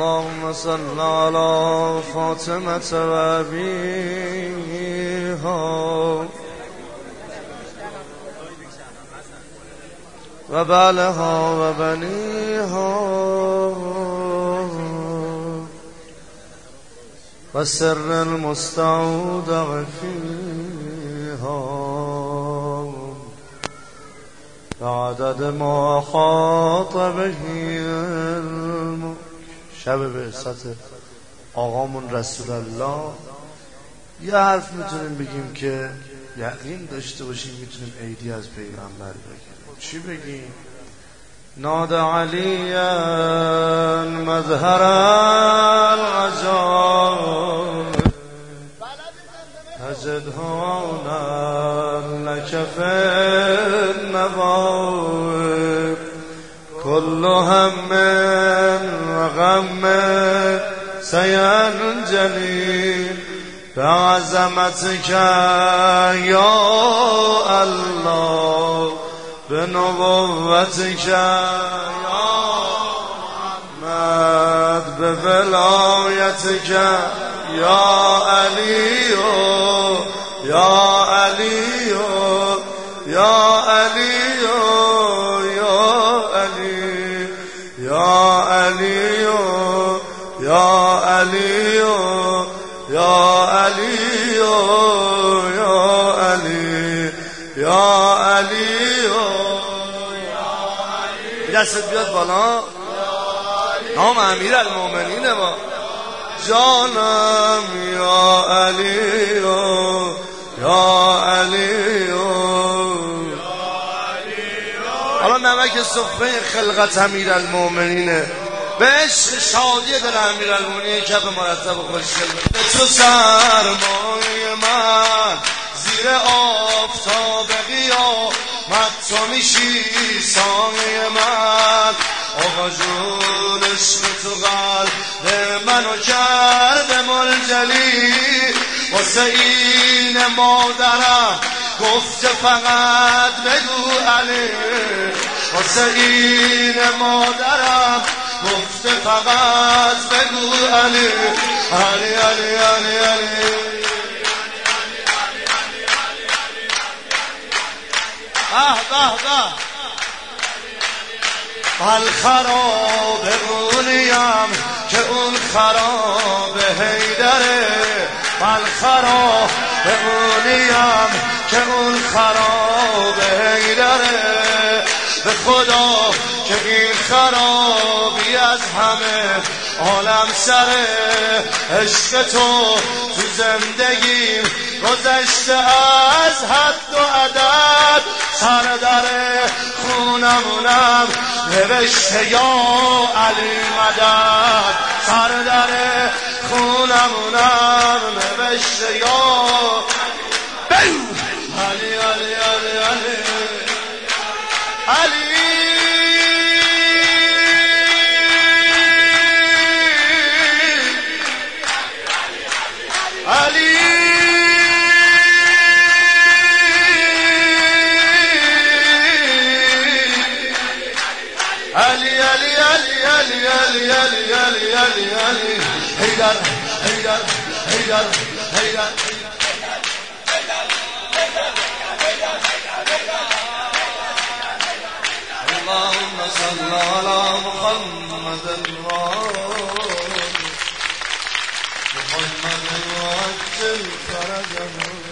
اللهم صل على فاطمة و أبيها و بعلها و بنيها و سر المستودع فيها بعدد ما خاطبه شب بعثت آقامون رسول الله. یه حرف میتونیم بگیم که یقین داشته باشیم میتونیم عیدی از پیغمبر بگیم. چی بگیم؟ ناد علی مظهر العجائب تجد هونا لك في النوائب كل هم وغم سينجلي بعظمتك يا الله بنبوتك يا محمد بولايتك يا علي يا علي يا علي يا علي يا علي يا علي يا علي يا علي يا علي دست بیاد بالا. نام امیر المومنین ما جانم یا علی یا علی. حالا نمک صفحه خلقت امیر المومنینه به عشق شادی دل امیر المومنین کف مرتب و خوشگل به تو سرمایه من زیر آفتاب قیامت تو میشی سایه من. آقا جون عشق تو قلب منو کرده ملجلی واسه این مادرم گفته فقط بگو علی واسه این مادرم گفته فقط بگو علی علی علی علی علی. الخراب اونیم که اون خراب حیدره الخراب اونیم که اون خراب حیدره به خدا که این خرابی از همه عالم سره عشق تو زندگیم گذشته از حد و عدد سر در خونمونم نوشته یا علی مدد سر در خونمونم نوشته یا علی علی علی علی علی علی علی علی علی علی علی علی علی علی حیدر حیدر حیدر حیدر. اللهم صل على محمد محمد وعجل فرجه